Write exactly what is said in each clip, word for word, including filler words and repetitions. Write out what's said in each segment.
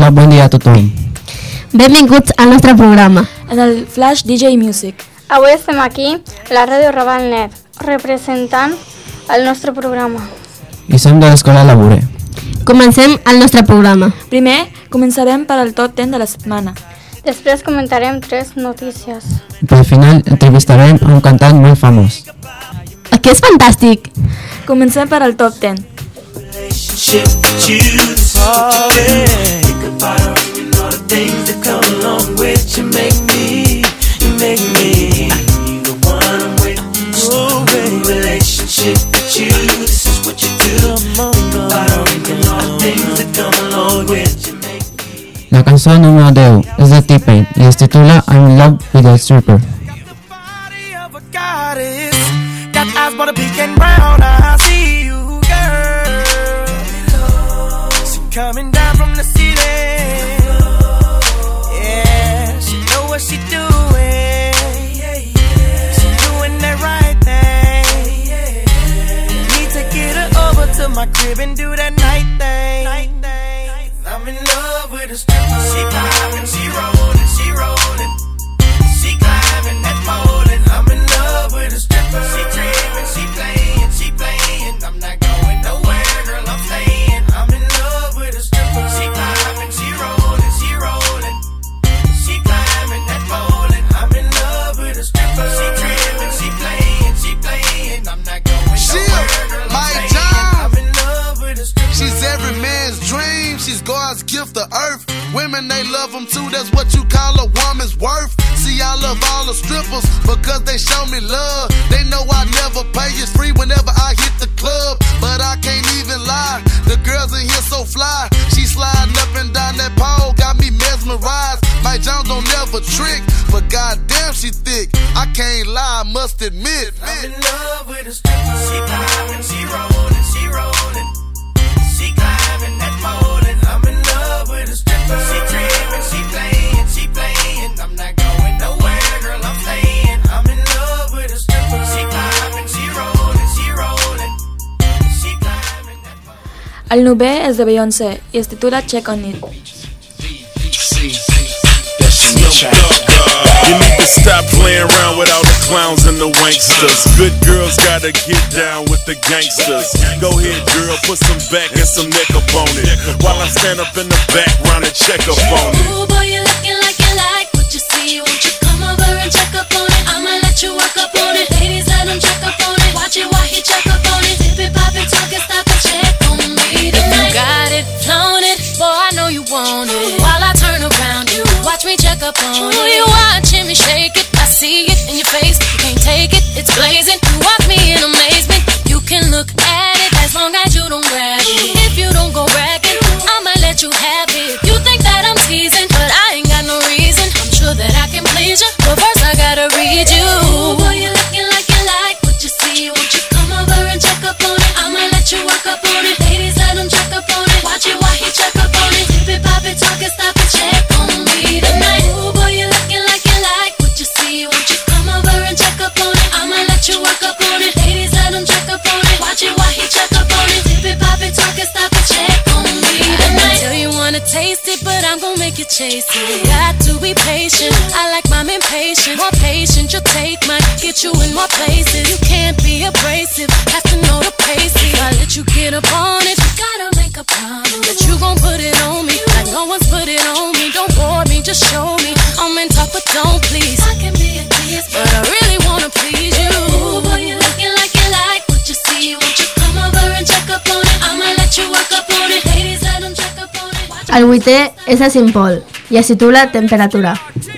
Hola, bon dia a tothom. Benvinguts al nostre programa. En el Flash D J Music. Avui estem aquí, a la ràdio Raval Net, representant el nostre programa. I som de l'Escola Labure. Comencem el nostre programa. Primer, començarem per al top ten de la setmana. Després comentarem tres notícies. I per final entrevistarem a un cantant molt famós. Aquí és fantàstic. Comencem per al top ten. La cançó número deu és de T-Pain i es titula I'm in Love with a Stripper. Coming down from the ceiling, yeah, she know what she doing, she doing that right thing, need to get her over to my crib and do that night thing, I'm in love with a stripper, she poppin', she rollin', she rollin', she climbing that pole and I'm in love with a stripper, she trippin', she playin', she playin', I'm not going nowhere, girl, I'm stayin', I'm in love with a stripper, she poppin', she rollin', she rollin', she climbing that pole and I'm in love with a stripper, she trippin', she playin', she playin', I'm not going nowhere, girl, I'm stayin', I'm in love with a stripper. She's every man's dream, she's God's gift to earth. Women, they love them too, that's what you call a woman's worth. See, I love all the strippers because they show me love. They know I never pay, it's free whenever I hit the club. But I can't even lie, the girls in here so fly. She sliding up and down that pole, got me mesmerized. Mike Jones don't never trick, but goddamn she thick. I can't lie, I must admit. I'm in love with a stripper, she poppin', she rollin', she rollin', she climbing that pole and I'm in love with a stripper, she trippin', she playin', she playin', I'm not going nowhere, girl, I'm stayin', I'm in love with a stripper, she poppin', she rollin', she rollin', she climbing that pole. El novè és de Beyoncé i es titula Check on It. You need to stop playing around with all the clowns and the wanksters. Good girls gotta get down with the gangsters. Go ahead, girl, put some back and some neck up on it, while I stand up in the background and check up on it. Ooh, boy, you looking like you like what you see. Won't you come over and check up on it? I'ma let you work up on it. Ladies, let him check up on it. Watch it while he check up on it. Dip it, pop it, talk it, stop it, check on me tonight. If you got it, flown it, boy, I know you want it. While I turn around, you watch me check up on it. Ooh, you watching me shake it, I see it in your face. You can't take it, it's blazing. You watch me in amazement. You can look at it as long as you don't grab it. If you don't go bragging, I'ma let you have it. You think that I'm teasing, but I ain't got no reason. I'm sure that I can please you, but first I gotta read you. Ooh, boy, you looking like you like what you see. Won't you come over and check up on it? I'ma let you work up on it. Ladies, let him check up on it. Watch it while he check up on it. Dip it, pop it, talk it, stop it, check on me tonight. Ooh, boy, you looking like you like what you see. Won't you come over and check up on it? I'ma let you work up on it. Ladies, let him check up on it. Watch it while he check up on it. Dip it, pop it, talk it, stop it, check on me tonight. I tell you wanna taste it, but I'm gon' make you chase it. Got to be patient, I like mine impatient. More patient, you'll take mine, get you in more places. You can't be abrasive, have to know the pace. If I let you get up on it, you gotta make a promise that you gon' put it on me, like no one's put it on me. Don't bore me, just show me. I'm in talk, but don't please. I can be a tease, but I really wanna please you. Ooh, boy, you looking like you like what you see. Won't you come over and check up on it? I'ma let you work up on it. Ladies, let them check up on it. Watch El vuitè és a Saint Paul i es titula Temperatura.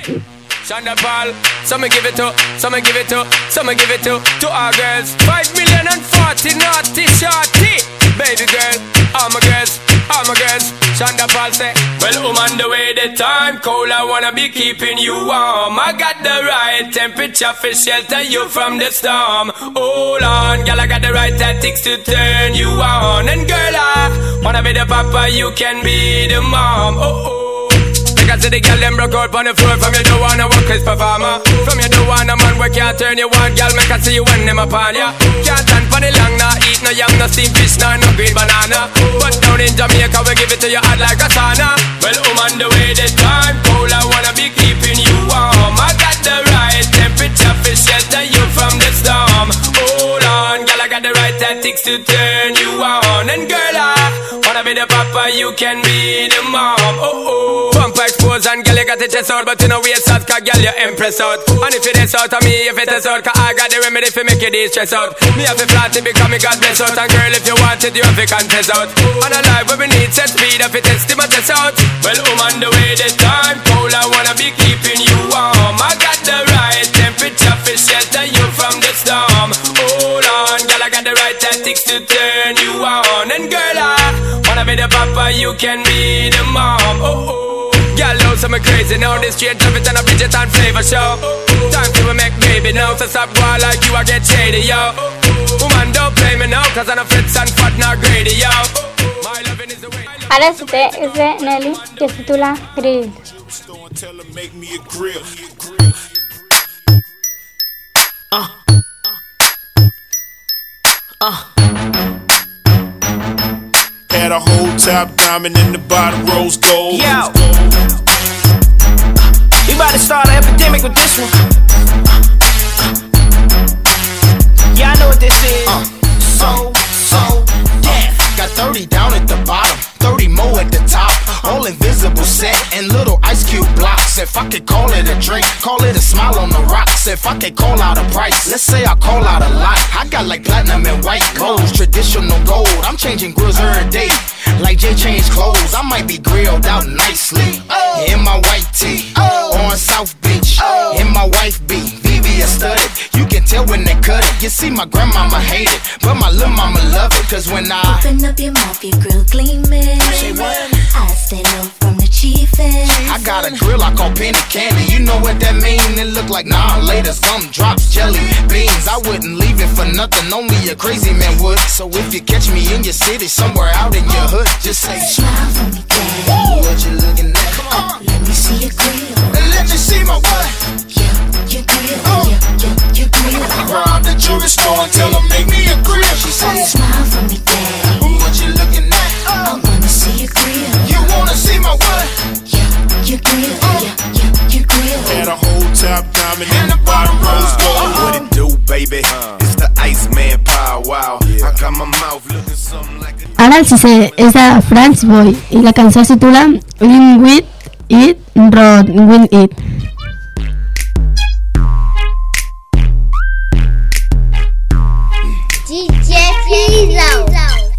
Shonda Paul, some give it to, some give it to, some give it to, to our girls. Five million and forty naughty shorty. Baby girl, all my girls, all my girls. Shonda Paul say, well, I'm on the way, the time cold, I wanna be keeping you warm. I got the right temperature for shelter you from the storm. Hold on, girl, I got the right tactics to turn you on. And girl, I wanna be the papa, you can be the mom. Oh oh. like I see the girl them broke out on the floor. From you don't wanna work as performer. From you don't want a man where can't turn you on. Girl make I see you when them upon ya. Can't stand for the long, nah eat no yam, no steamed fish, nah no green banana. But down in Jamaica we give it to you hot like a sauna. Well, I'm on the way this time cold, I wanna be keeping you warm. I got the right temperature for shelter you from the storm. Hold on, girl, I got the right tactics to turn you on. And girl, I wanna be the papa, you can be the mom. Oh oh, pump expose and girl, you got the chest out, but you know waist out, cause girl, you impress out. And if it is out of me, if it is out, cause I got the remedy for make you de-stress out. Me have to flat it because me God bless out. And girl, if you want it, you have to confess out. And a life where we need set speed, if it test, it must test out. Well, I'm on the way this time cold, I wanna be keeping you warm. I got the right temperature for shelter you from the storm. Hold on, girl, I got the right tactics to turn you on. And girl, I wanna be the papa, you can be the mom. Oh oh, girl, know some crazy now. This straight love it and a Bridget and flavor show. Time to make baby now, so stop going like you, I get shady, yo. Woman, don't play me now, cause I'm a fritz and fat, not greedy, yo. My loving is the way. Ahora este es de Nelly, que se titula Grill. Uh. Uh. Had a whole top diamond in the bottom rose gold. Yo, we about to start an epidemic with this one. Yeah, I know what this is. Uh. So, so, death. Got thirty down at the bottom, thirty more at the top. All invisible set and little ice cube blocks. If I could call it a drink, call it a smile on the rocks. If I could call out a price, let's say I call out a lot. I got like platinum and white gold, traditional gold. I'm changing grills every day, like Jay changed clothes. I might be grilled out nicely in my white tee on South Beach. In my wife beat, V V S studded. You can tell when they cut it. You see, my grandmama hate it, but my little mama love it. Cause when I open up your mouth, your grill gleaming. Say what? I stay low from the chiefin'. I got a grill I call penny candy. You know what that mean? It look like nah later. Some drops, jelly beans. I wouldn't leave it for nothing. Only a crazy man would. So if you catch me in your city, somewhere out in your hood, just say smile for me, daddy. What you looking at? Come on, let me see your grill. And let me see my what? Yeah, your grill. Oh. Yeah, yeah, your grill. Rob the jewelry store and tell them make me a grill. She said smile for me, daddy. What you looking at? I wanna see your grill. You wanna see my what? Yeah, your grill. Yeah, yeah, your grill. Had a whole top diamond in the bottom rose gold. What it do, baby? It's the Iceman Power Wow. I got my mouth looking something like a... Ara el sisè és de Franz Boy i la cançó es titula Lean With It, Rod With It. D J Fizo.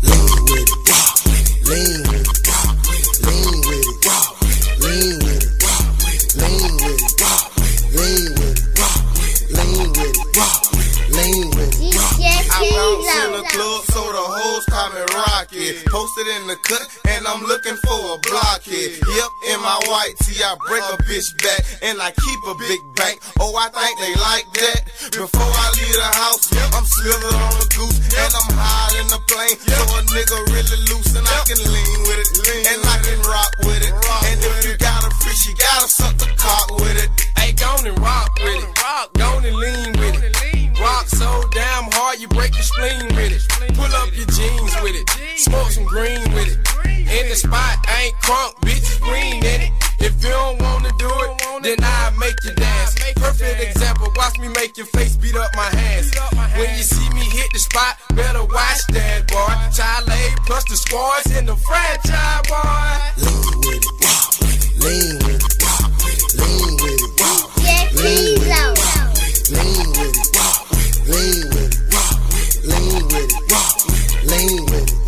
Lean with it, lean with it, lean with it, lean with it, lean with it, lean with it, lean with it. D J I bounce in Fizo. the club, so the hoes call me Rocket. Posted in the cut, and I'm looking for a blockhead. Yep, in my white tee, I break a bitch back, and I keep a big bank. Oh, I think they like that. Before I leave the house, I'm slithered on the goose, and I'm high in the plane. So a nigga really loose, and I can lean with it, and I can rock with it. And if you got a fish, you gotta suck the cock with it. Hey, go on and rock with it. Go on and lean with it. Rock so damn hard you break your spleen with it. Pull up your jeans with it. Smoke some green with it. In the spot, ain't crunk, bitches green in it. If you don't wanna do it, then I make you dance. Perfect example, watch me make your face beat up my hands. When you see me hit the spot, better watch that, boy. Child A plus the squads in the franchise, boy. Lean with it, lean with it, lean with it, D J Fizo. lean with it, lean with it, lean with it, lean with it, lean with it,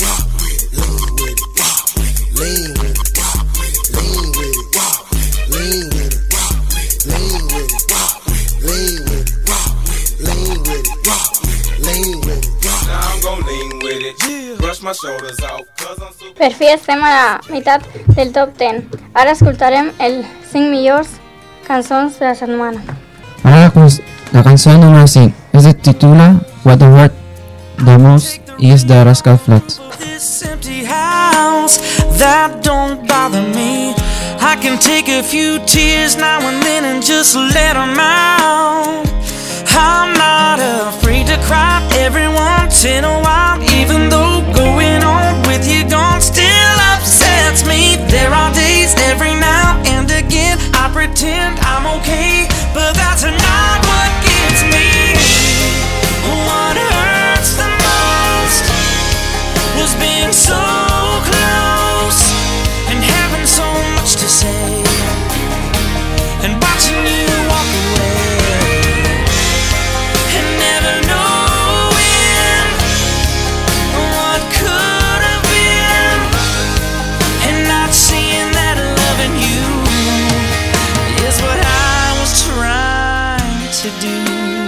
lean with it, lean with it, lean with it, lean with it, lean with it, lean with it, lean with it, lean with it. Now I'm gon' lean with it. Brush my shoulders off. Cause I'm so... Per fi estem a la meitat del top deu. Ara escoltarem el cinc millors cançons de la setmana. Ara la, cons- la cançó número cinc es de titula What the Word the Most y es de Rascal Flatts. This empty house that don't bother me. I can take a few tears now and then and just let them out. I'm not afraid to cry every once in a while, even though going on with you gone still upsets me. There are days every now and again I pretend I'm okay, but that's not what gets me. What hurts the most was being so close and having so much to say and watching you walk away and never knowing what could have been, and not seeing that loving you is what I was trying to do.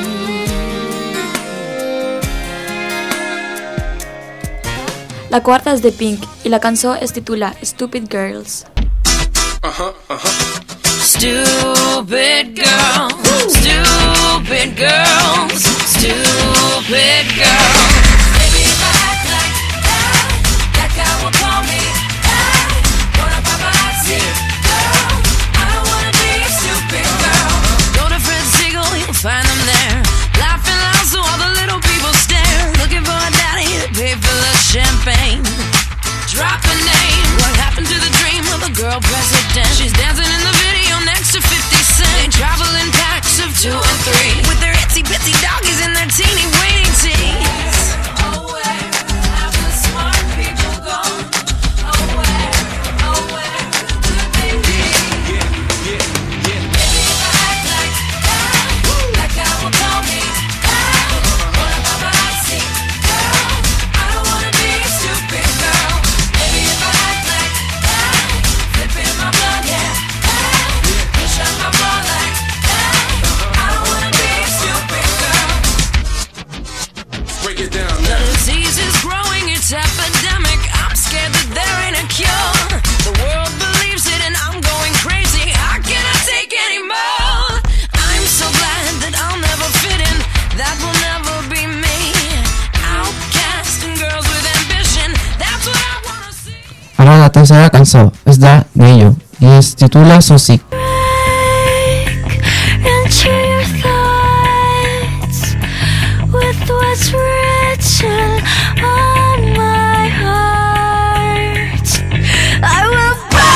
La cuarta es de Pink y la canción es titula Stupid Girls. Uh-huh, uh-huh. Stupid girls, stupid girls, stupid girls. Baby, if I act like that, that guy will call me that. What a paparazzi girl, I don't wanna be a stupid girl. Go to Fred Siegel, you'll find them there, laughing loud so all the little people stare, looking for a daddy to pay for the champagne. Drop a name. What happened to the dream of a girl president? She's dancing in the video next to fifty cent. They travel in packs of two and three with their itsy bitsy doggies and their teeny weeny teeth. Oh, where have the smart people gone? Oh, where, oh, where could they be? Yeah, yeah, yeah. Baby, if I act like that, that guy will call me that. What a paparazzi girl, I don't wanna be a stupid girl. Baby, if I act like that, flipping my blood, yeah, that. Push on my bra like that. I don't wanna be a stupid girl. Break it down The now. disease is growing, it's epidemic. I'm scared that there ain't a cure. The world believes it and I'm going crazy. I cannot take anymore. I'm so glad that I'll never fit in. That will never be me. Outcast and girls with ambition. That's what I wanna see. Ahora la tercera canción es de Neyo y se titula So Sick. Into your thoughts with what's written on my heart. I will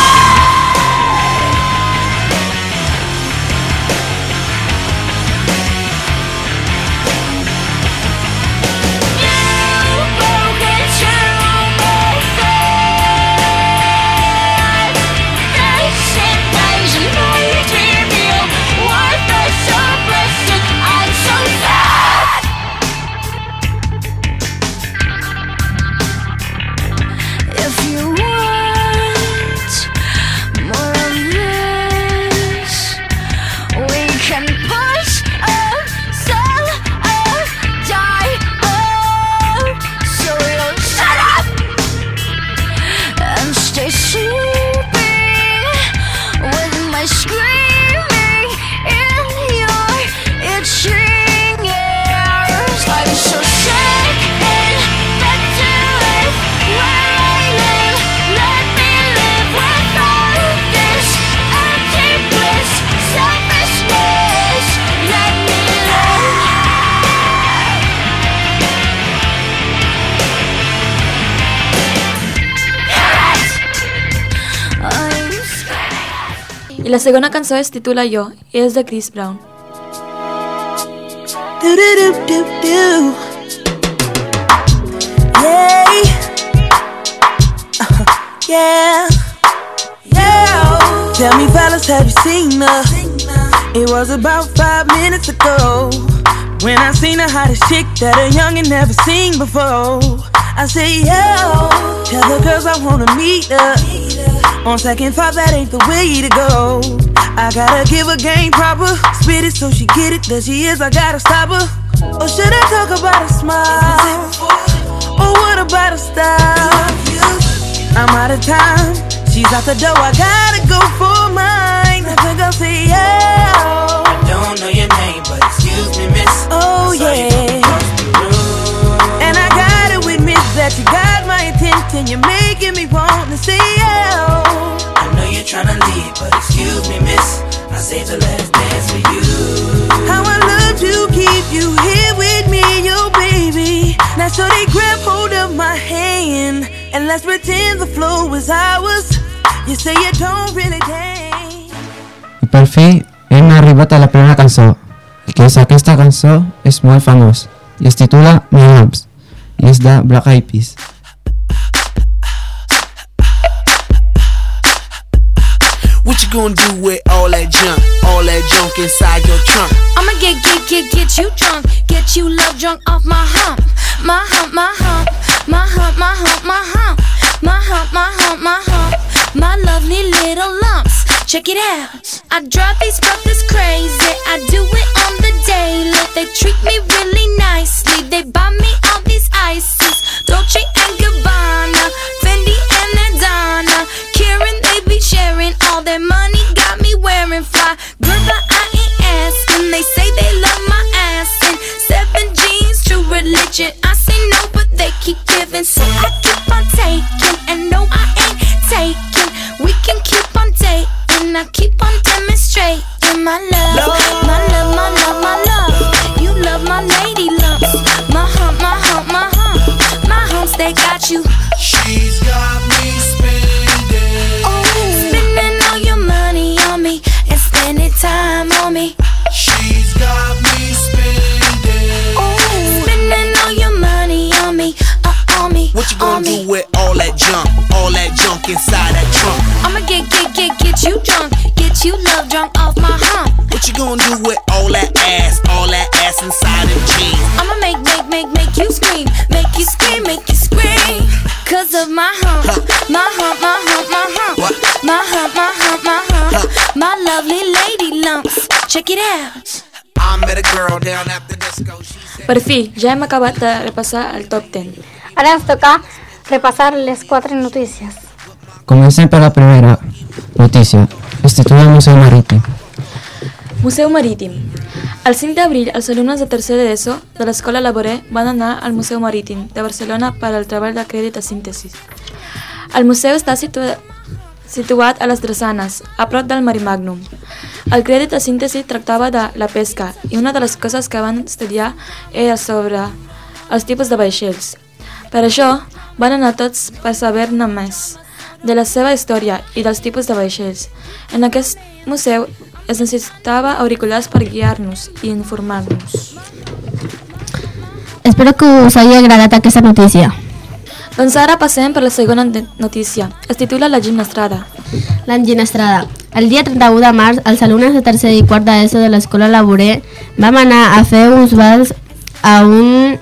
Y la segunda canción es titula Yo y es de Chris Brown. Do do do do do. Yeah. Uh, yeah. Yeah. Tell me, fellas, have you seen her? It was about five minutes ago when I seen the hottest chick that a youngin' never seen before. I say, yo, tell the girls I wanna meet her. On second thought, that ain't the way to go. I gotta give her game proper, spit it so she get it. There she is, I gotta stop her. Or should I talk about a smile? Or what about a style? I'm out of time, she's out the door, I gotta go for mine. I think I'll say, yeah. I don't know your name, but excuse me, miss. Oh yeah. And I gotta admit that you got my attention. You're making me want to say, yeah. I know you're tryna leave, but excuse me, miss, I saved the last dance for you. How I love to keep you here with me, yo baby. Now so they grab hold of my hand and let's pretend the flow was ours. You say you don't really dance. I per fi hem arribat a la primera cançó. El que és aquesta cançó és molt famós i es titula My Lamps i és de Black Eyed Peas. What you gonna do with all that junk, all that junk inside your trunk? I'ma get, get, get, get you drunk, get you love drunk off my hump, my hump, my hump, my hump, my hump, my hump, my hump, my hump, my hump, my lovely little lumps. Check it out. I drive these brothers crazy. I do it on the daily. They treat me really nicely. They buy me all these ices, Dolce and Gabbana, Fendi and Adana, Karen. They be sharing all their money. Got me wearing fly. Girl, but I ain't asking. They say they love my ass and seven jeans, true religion. I say no, but they keep giving, so I keep on taking. And no, I ain't taking. We can keep on dating. I keep on demonstrating my love, my love, my love, my love. You love my lady lumps, my hump, my hump, my hump, my humps. They got you. She's got me spending, oh, spending all your money on me and spending time on me. She's got me spending, oh, spending all your money on me, uh, on me. What you gonna do with all that junk, all that junk inside that trunk? I'ma get, get, get, get you drunk, get you love drunk off my hump. What you gonna do with all that ass, all that ass inside them jeans? I'ma make, make, make, make you scream, make you scream, make you scream. Cause of my hump, huh. my hump, my hump, my hump, what? my hump, my hump, my hump, huh. my lovely lady lumps. Check it out. I met a girl down at the disco. Per fi, ja hem acabat de repassar el top ten. Ara ens toca repassar les quatre notícies. Comencem per la primera notícia. Es titula Museu Marítim. Museu Marítim. El cinc d'abril, els alumnes de tercer d'ESO de l'Escola Laboré van anar al Museu Marítim de Barcelona per al treball de crèdit a síntesi. El museu està situa situat a les Drassanes, a prop del Marimagnum. El crèdit a síntesi tractava de la pesca i una de les coses que van estudiar era sobre els tipus de vaixells. Per això, van anar tots per saber-ne més de la seva història i dels tipus de vaixells. En aquest museu es necessitava auriculars per guiar-nos i informar-nos. Espero que us hagi agradat aquesta notícia. Doncs ara passem per la segona notícia. Es titula La Ginestrada. La Ginestrada. El dia trenta-u de març, els alumnes de tercer i quart d'ESO de l'Escola Laboré vam anar a fer uns balls a un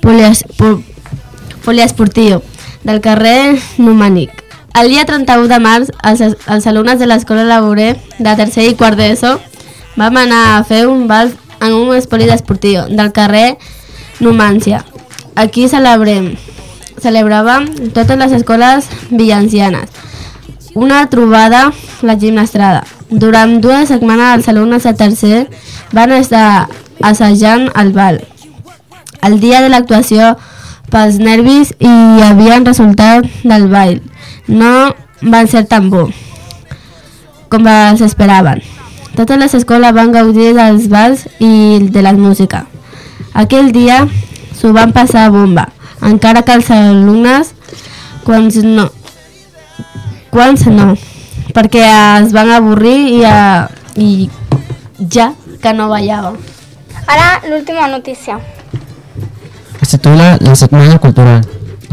poliesportiu del carrer Numànic. El dia trenta-u de març, els, els alumnes de l'Escola Laboré de tercer i quart d'ESO vam anar a fer un ball en un poliesportiu del carrer Numància. Aquí celebrem celebràvem totes les escoles valencianes una trobada, la Ginestrada. Durant dues setmanes els alumnes de tercer van estar assajant el ball. El dia de l'actuació, pels nervis i havien resultat del ball, no van ser tan bo com els esperaven. Totes les escoles van gaudir dels balls i de la música. Aquell dia s'ho van passar bomba, encara que els alumnes quants no, quants no, perquè es van avorrir i, a, i ja que no ballaven. Ara l'última notícia. Es titula La Setmana Cultural.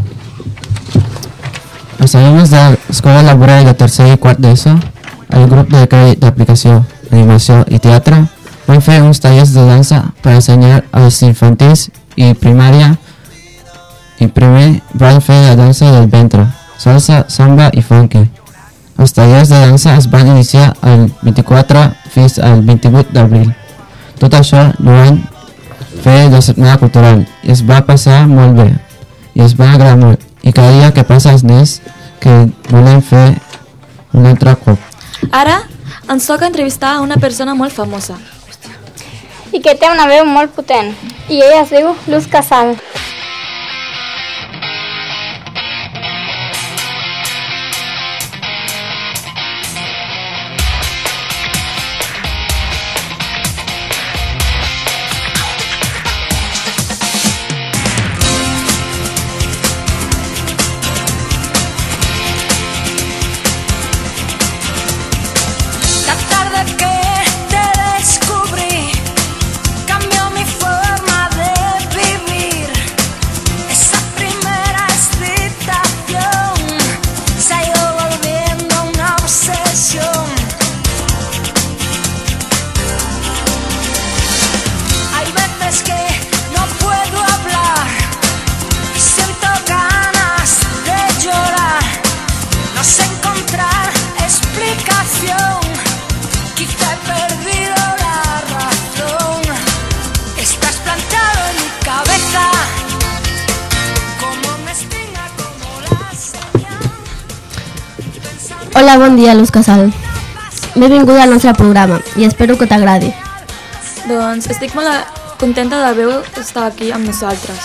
Els alumnes de l'Escola Laboral de tercer i quart d'ESO, el grup de crèdit d'aplicació, animació i teatre, van fer uns tallers de dansa per ensenyar als infantils i primària i primer van fer la dansa del ventre, salsa, samba i funky. Els tallers de dansa es van iniciar el vint-i-quatre fins al vint-i-vuit d'abril. Tot això no van fer la Setmana Cultural i es va passar molt bé i es va agradar molt. I cada dia que passa els nens que volen fer un altre cop. Ara ens toca entrevistar a una persona molt famosa. I que té una veu molt potent. I ella es diu Luz Casal. Hola, bon dia, Luz Casal. Benvinguda al nostre programa i espero que t'agradi. Doncs estic molt contenta d'haver estat aquí amb nosaltres.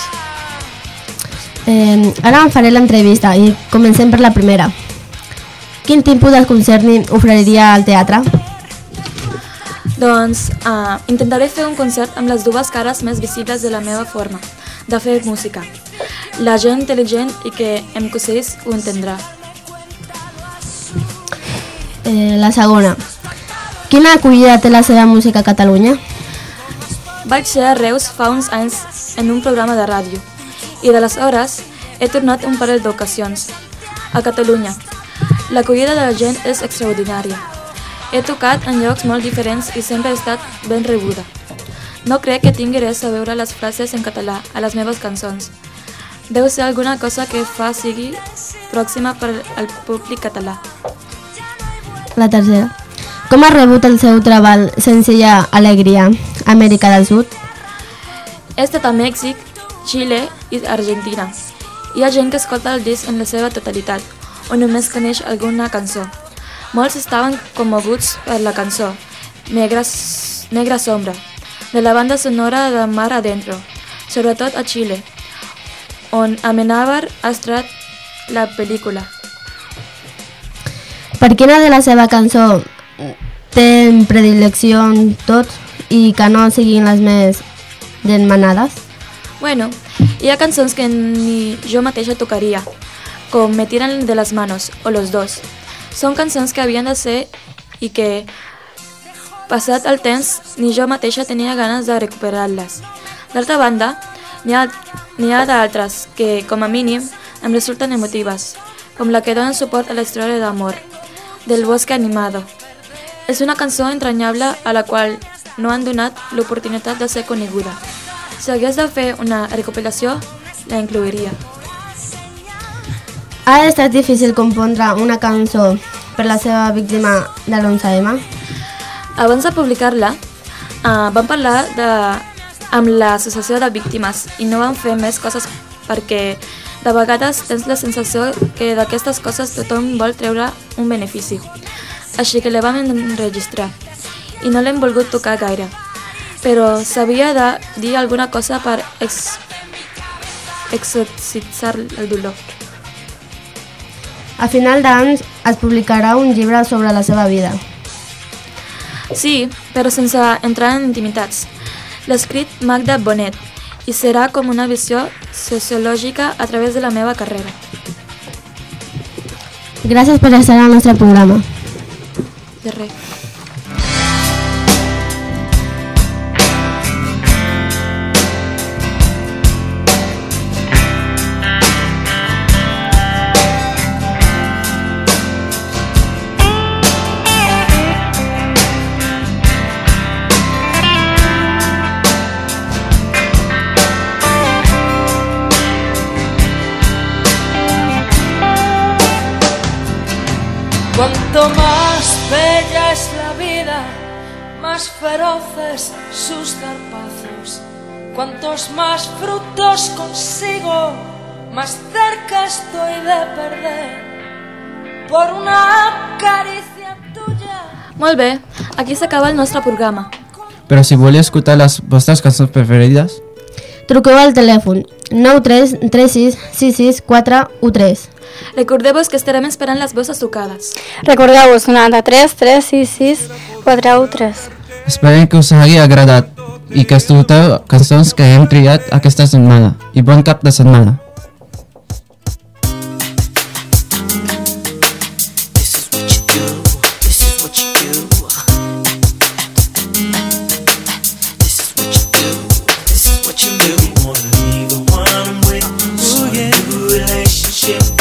Eh, ara em faré l'entrevista i comencem per la primera. Quin tipus de concert oferiria al teatre? Doncs uh, intentaré fer un concert amb les dues cares més visibles de la meva forma de fer música. La gent intel·ligent i que em coneix ho entendrà. Eh, la segona. Quina acollida té la seva música a Catalunya? Vaig ser a Reus fa uns anys en un programa de ràdio i d'aleshores he tornat un parell d'ocasions. A Catalunya, l'acollida de la gent és extraordinària. He tocat en llocs molt diferents i sempre he estat ben rebuda. No crec que tingui res a veure les frases en català a les meves cançons. Deu ser alguna cosa que fa sigui pròxima per al públic català. La tercera. Com ha rebut el seu treball Senzilla Alegria, Amèrica del Sud? He estat a Mèxic, Xile i Argentina. Hi ha gent que escolta el disc en la seva totalitat, o només coneix alguna cançó. Molts estaven commoguts per la cançó Negra, Negra Sombra, de la banda sonora de Mar Adentro, sobretot a Xile, on Amenábar ha estrenat la pel·lícula. Per quina de la seva cançó té predilecció en tot i que no siguin les més demanades? Bueno, hi ha cançons que ni jo mateixa tocaria, com Me tiran de las manos o Los dos. Són cançons que havien de ser i que, passat el temps, ni jo mateixa tenia ganes de recuperar-les. D'altra banda, n'hi ha, n'hi ha d'altres que, com a mínim, em resulten emotives, com la que dona suport a la història d'amor, del Bosque Animado. És una cançó entranyable a la qual no han donat l'oportunitat de ser coneguda. Si hagués de fer una recopilació, la incluiria. Ha estat difícil compondre una cançó per la seva víctima de l'onze eme? Abans de publicar-la, uh, vam parlar de, amb l'associació de víctimes i no vam fer més coses perquè de vegades tens la sensació que d'aquestes coses tothom vol treure un benefici. Així que la vam enregistrar i no l'hem volgut tocar gaire, però s'havia de dir alguna cosa per ex exorcitzar el dolor. A final d'any es publicarà un llibre sobre la seva vida. Sí, però sense entrar en intimitats. L'ha escrit Magda Bonet i serà com una visió sociològica a través de la meva carrera. Gràcies per estar al nostre programa. De res. Cuanto más bella es la vida, más feroces sus zarpazos. Cuantos más frutos consigo, más cerca estoy de perder por una caricia tuya. Molt bé, aquí s'acaba el nostre programa. Però si voleu escoltar les vostres cançons preferides, truqueu al telèfon nou tres tres sis sis sis quatre u tres. Recordeu-vos que estarem esperant les vostres trucades. Recordeu-vos noranta-tres tres sis sis quatre u tres. esperem que us hagi agradat i que escolteu cançons que hem triat aquesta setmana. I bon cap de setmana. Relationship